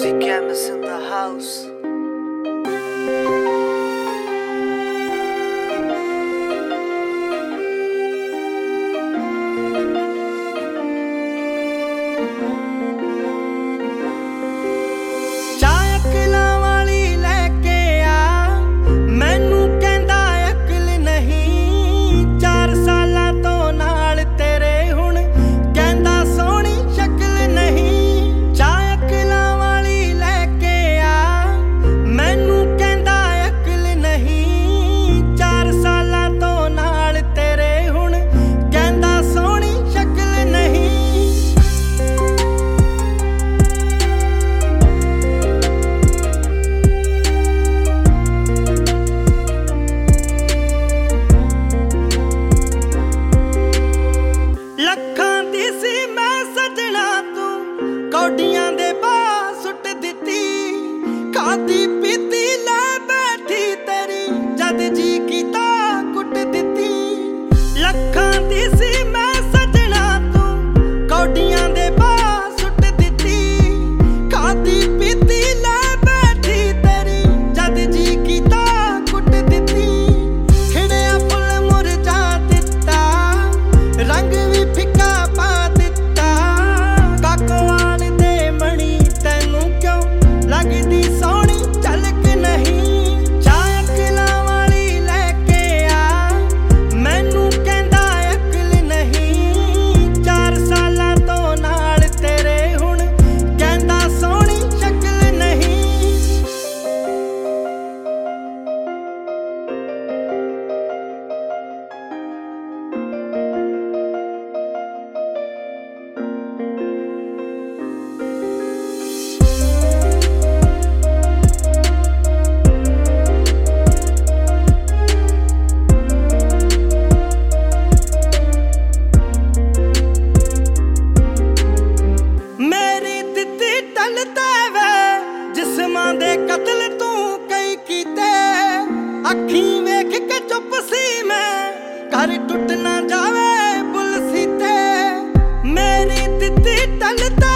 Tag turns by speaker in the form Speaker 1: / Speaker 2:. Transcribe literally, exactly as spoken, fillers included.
Speaker 1: Cameras in the house. ਕੌਡੀਆਂ ਦੇ ਬਾਹ ਸੁੱਟ ਦਿੱਤੀ ਖਾਦੀ ਪੀਤੀ ਲੈ ਬੈਠੀ ਤੇਰੀ ਜਦ ਜੀ ਕੀਤਾ ਕੁੱਟ ਦਿੱਤੀ ਲੱਖਾਂ ਦੀ ਸੀ ਮੈਂ ਸਜਣਾ ਤੂੰ ਕੌਡੀਆਂ ਦੇ ਬਾਹ ਸੁੱਟ ਦਿੱਤੀ ਖਾਦੀ ਪੀਤੀ ਲੈ ਬੈਠੀ ਤੇਰੀ ਜਦ ਜੀ ਕੀਤਾ ਕੁੱਟ ਦਿੱਤੀ ਖਿੜਿਆ ਫੁੱਲ ਮੁਰਝਾ ਦਿੱਤਾ ਰੰਗ ਵੀ ਫਿੱਕਾ ਪਾ ਦਿੱਤਾ ਕਾਕਵਾ ਲੱਗਦੀ ਸੋਹਣੀ ਝਲਕ ਨਹੀਂ ਚਾਹ ਅਕਲਾਂ ਵਾਲੀ ਲੈ ਕੇ ਆ ਮੈਨੂੰ ਕਹਿੰਦਾ ਅਕਲ ਨਹੀਂ ਚਾਰ ਸਾਲਾਂ ਤੋਂ ਨਾਲ ਤੇਰੇ ਹੁਣ ਕਹਿੰਦਾ ਸੋਹਣੀ ਸ਼ਕਲ ਨਹੀਂ ਜਿਸਮਾਂ ਦੇ ਕਤਲ ਤੂੰ ਕਈ ਕੀਤੇ ਅੱਖੀਂ ਵੇਖ ਕੇ ਚੁੱਪ ਸੀ ਮੈਂ ਘਰ ਟੁੱਟ ਨਾ ਜਾਵੇ ਪੁਲਸੀ ਤੇ ਮੇਰੀ ਦਿੱਤੀ ਟਲਦਾ